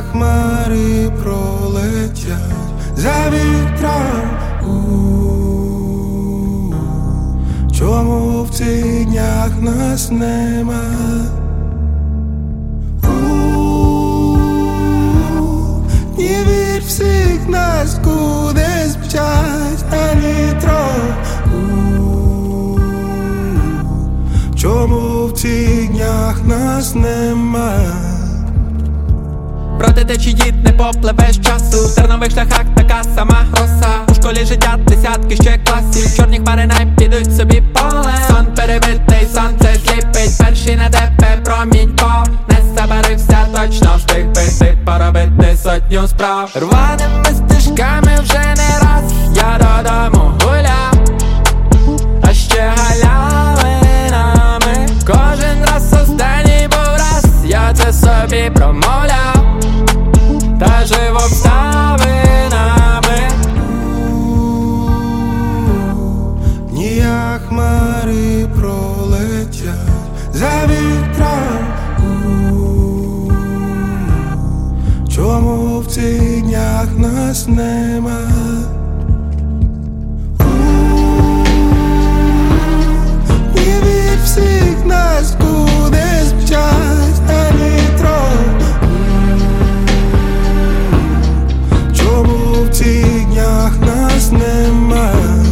хмари пролетять за вітром. Чому в цих днях нас нема? Не вір всіх нас кудись мчать на нітро. Чому в цих днях нас нема? Проти течії не попливеш часу. В тернових шляхах така сама роса. У школі життя десятки ще класів. Чорні хмари най підуть собі поле. Сон перебитий, сонце сліпить. Перший на тебе промінько. Не забарився, точно встиг би ти поробити сотню справ. Рваними стежками вже не раз я додому гуляв, а ще галявинами. Кожен раз останній був раз, я це собі промовляв. Та жив обставинами. Ніяк хмари пролетять за вітром. Чому в цих днях нас нема? Не вір всіх нас кудись мчать на нітро. Чому в цих днях нас нема?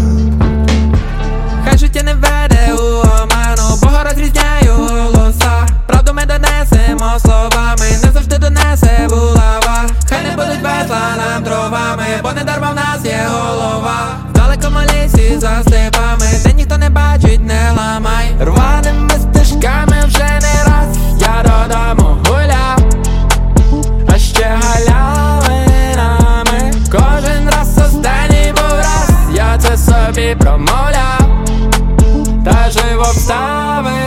Хай життя не веде у оману, Бога розрізняю голоса. Правду ми донесемо словами, не завжди донесе булава. Хай не будуть весла нам дровами, бо не дарма в нас є голова. В далекому лісі за степами, де ніхто не бачить, не ламай. Рваними стежками вже не раз я додому гуляв, а ще галявинами. Кожен раз останній був раз, я це собі промовляв. Та жив обставинами.